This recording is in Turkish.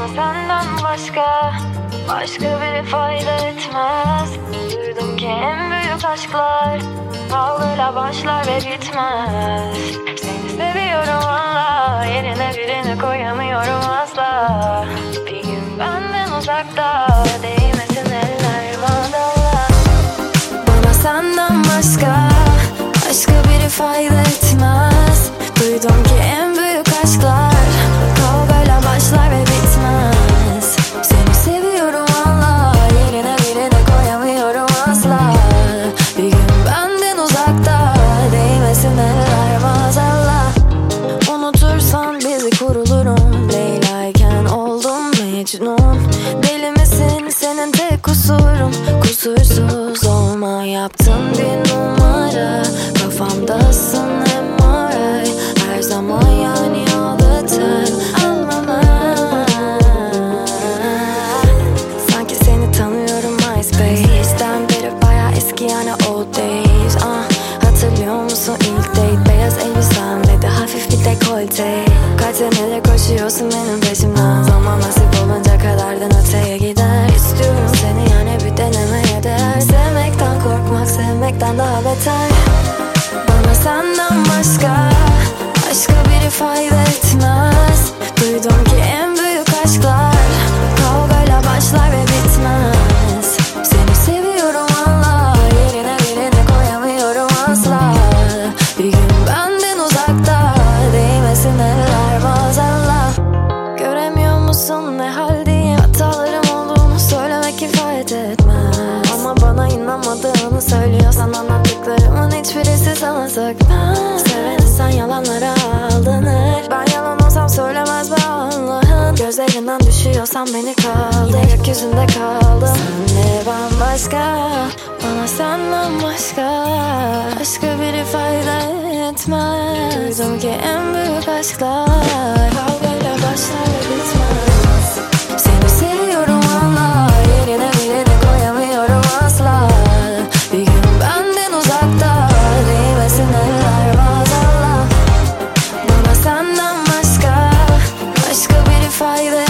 Bana senden başka biri fayda etmez. Duydum ki en büyük aşklar kavgayla başlar ve bitmez. Seni seviyorum valla, yerine birini koyamıyorum asla. Bir gün benden uzakta değmesin eller madallah. Bana senden başka biri fayda etmez. Duydum ki en büyük aşklar kavgayla başlar ve bitmez. Seni seviyorum valla, yerine birini koyamıyorum asla. Bir gün benden uzakta değmesin eller maazallah. Unutursan bizi kurulurum, Leyla'yken oldum Mecnun. Deli misin senin tek kusurun, kusursuz olma yaptın bir numara. Kafamdasın MRI her zaman, yani all the time. Sanki seni tanıyorum MySpace'ten beri, baya eski yani old days. Hatırlıyor musun ilk date, beyaz elbisemle de hafif bir dekolte. Kaç senedir koşuyorsun benim peşimden, zaman nasip olunca kaderden öteye gider. İstiyorum seni yani bir denemeye değer. Sevmekten korkmak sevmekten daha beter. Bana senden başka biri fayda etmez. Duydum ki en büyük aşklar kavgayla başlar ve bitmez. Seni seviyorum valla, yerine birini koyamıyorum asla. Bir gün benden uzakta değmesin eller maazallah. Göremiyor musun ne haldeyim, hatalarım olduğunu söylemek kifayet etmez. Ama bana inanmadığını söylüyorsan anlattıklarımın hiçbirisi sana sökmez. Seven insan yalanlara aldanır. Ben yalan olsam söylemez be Allah'ın. Gözlerinden düşüyorsan beni kaldır, gökyüzünde kaldım. Senle bambaşka, bana senden başka biri fayda etmez. Duydum ki en büyük aşklar kavgayla başlar ve bitmez. Seni seviyorum valla, yerine birini koyamıyorum asla. Bir gün benden uzakta değmesin eller maazallah. Bana senden başka biri fayda